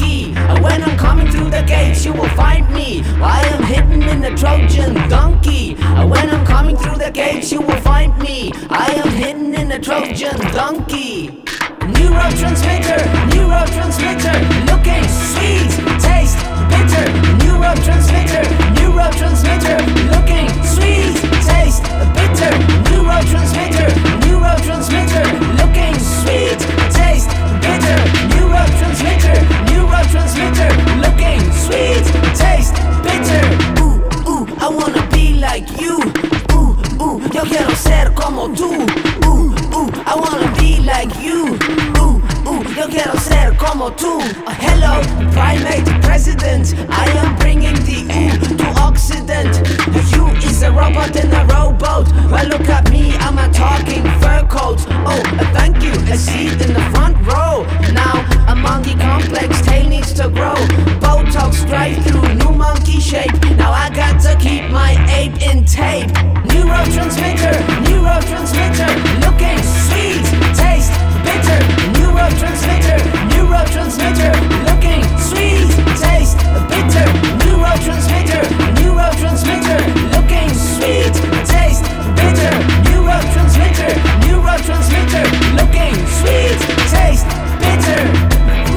donkey. When I'm coming through the gates, you will find me. I am hidden in the Trojan donkey. When I'm coming through the gates, you will find me. I am hidden in the Trojan donkey. Neurotransmitter, neurotransmitter, looking sweet, taste bitter. Neurotransmitter, neurotransmitter, looking sweet, taste bitter. Neurotransmitter, neurotransmitter, looking sweet, taste bitter. Neurotransmitter, neurotransmitter, looking sweet, taste bitter. Ooh, ooh, I wanna be like you. Ooh, ooh, yo quiero ser como tú. I wanna be like you. Yo quiero ser como tú. Hello, primate president. I am bringing the to Occident. You is a robot in a rowboat. Well, look at me, I'm a talking fur coat. Oh, thank you, a seat in the front row. Now, a monkey complex tail needs to grow. Botox drive through new monkey shape. Now I got to keep my ape in tape. Neurotransmitter, neurotransmitter, looking sweet, taste bitter. Neurotransmitter, neurotransmitter, looking sweet, taste bitter. Neurotransmitter, neurotransmitter, looking sweet, taste bitter. Neurotransmitter, neurotransmitter, looking sweet, taste bitter.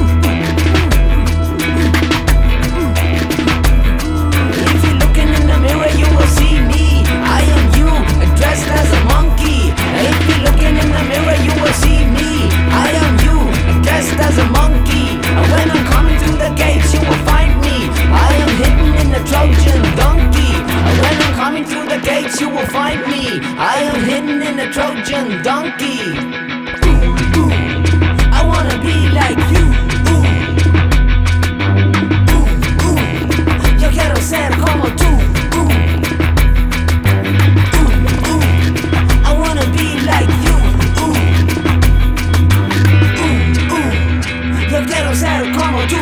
If you're looking in the mirror, you will see me. I am you, dressed as a monkey. If you're looking in the mirror, you will see me. I am you, dressed as a monkey. When I'm coming through the gates, you will find me. I am hidden in the Trojan donkey. When I'm coming through the gates, you will find me. I am hidden in the Trojan donkey. Ooh, ooh, I wanna be like you. Ooh, ooh, ooh, yo quiero ser como tú. I wanna be like you. Yo quiero ser como tú.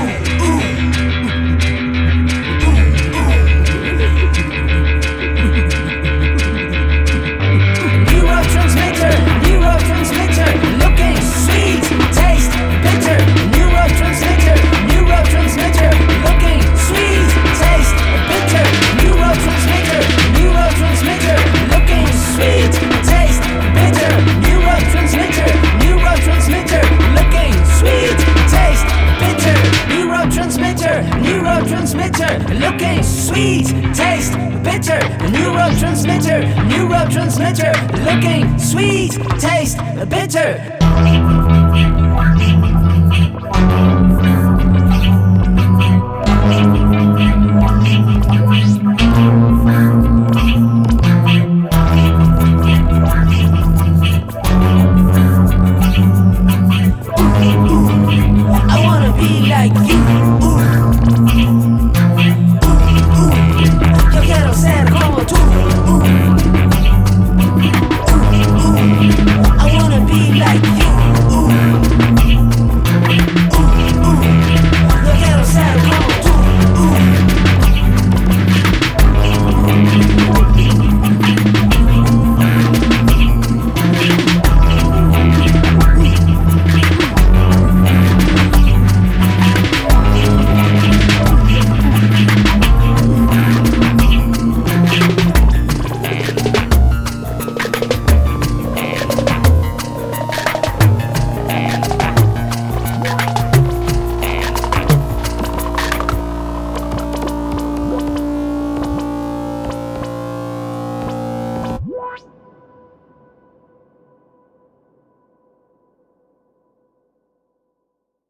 Neurotransmitter, neurotransmitter, looking sweet, taste bitter. Neurotransmitter, neurotransmitter, looking sweet, taste bitter. Neurotransmitter, neurotransmitter, looking sweet, taste bitter. Neurotransmitter, neurotransmitter, looking sweet, taste bitter. Neurotransmitter, neurotransmitter, looking sweet, taste bitter. Neurotransmitter, neurotransmitter, looking sweet, taste bitter. I wanna be like you.